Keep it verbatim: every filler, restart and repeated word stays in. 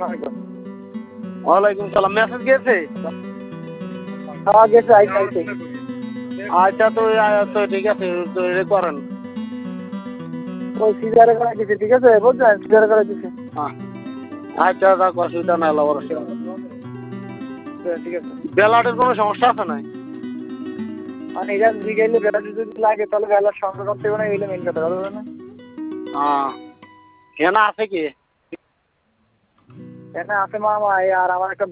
ওয়ালাইকুম সালাম। মেসেজ গেছে? হ্যাঁ গেছে, আইসে আইসে। আচ্ছা তো তো ঠিক আছে, তো এটা করেন। ওই সিজারে করা দিছে, ঠিক আছে বুঝছেন, সিজারে করা দিছে। আচ্ছা থাক, অসুবিধা নাই, অবশ্যই। ঠিক আছে। ব্যালাটের কোনো সমস্যা আছে নাই? মানে এটা বিকেলে ব্যালাট যদি লাগে তাহলে ব্যালাট সংগ্রহ করতে হবে না, এইলে মেন কথা হবে না। হ্যাঁ, এখানে আছে কি? এখানে আছে মামা, আর আমার একটা